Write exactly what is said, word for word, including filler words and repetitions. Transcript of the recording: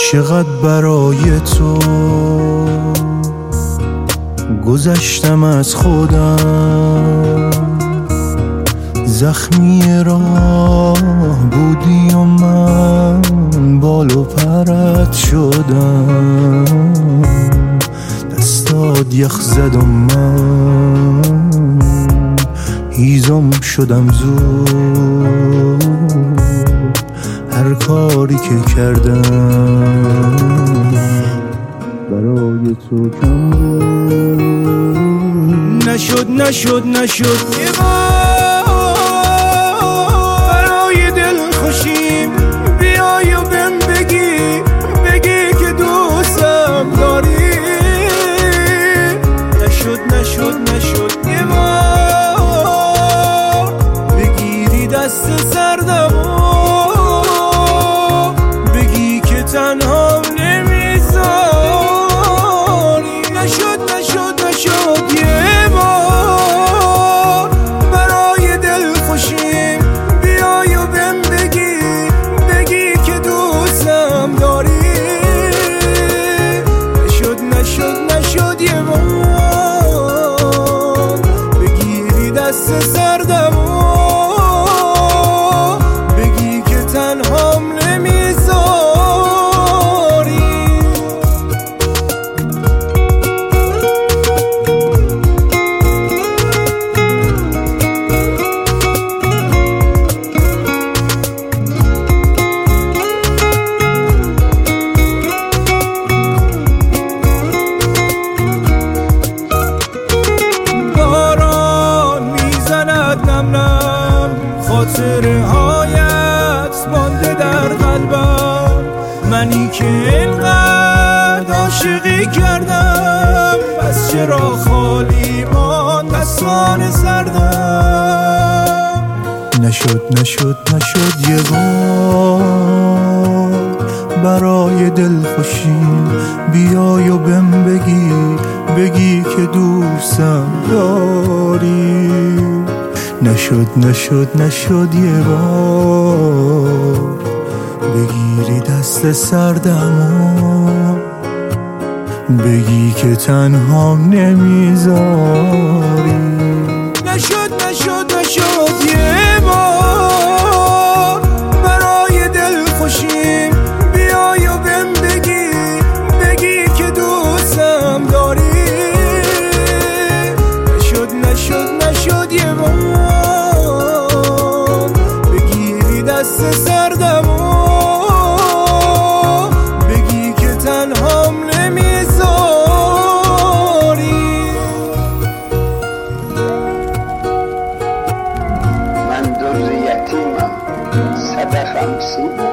چقدر برای تو گذشتم از خودم، زخمی راه بودی و من بال و پرت شدم. دستات یخ زد و من هیزم شدم زود. هر کاری که کردم برای تو کم بود. نشد نشد نشد یه بار برای دل خوشیم بیای و بهم بگی بگی که دوستم داری. نشد نشد نشد یه بار بگیری دست سردم بگی که تنهام نمیذاری. نشد نشد نشد یه بار برای دل خوشیم بیای و بهم بگی بگی که دوستم داری. نشد نشد نشد یه بار بگیری دست سردم بگی که تنهام خاطره هایت مانده در قلبم. منی که اینقدر عاشقی کردم پس چرا خالی ماند دستان سردم. نشد نشد نشد یه بار برای دل خوشیم بیای و بهم بگی بگی که دوستم داری. نشد نشد نشد یه بار بگیری دست سردم بگی که تنهام نمیذاری. نشد نشد نشد یه بار برای دل خوشیم بیای و بهم بگی بگی که دوستم داری. نشد نشد نشد یه بار دست سردم بگی که تنهام نمیذاری. من درز یتیمم صد خمسی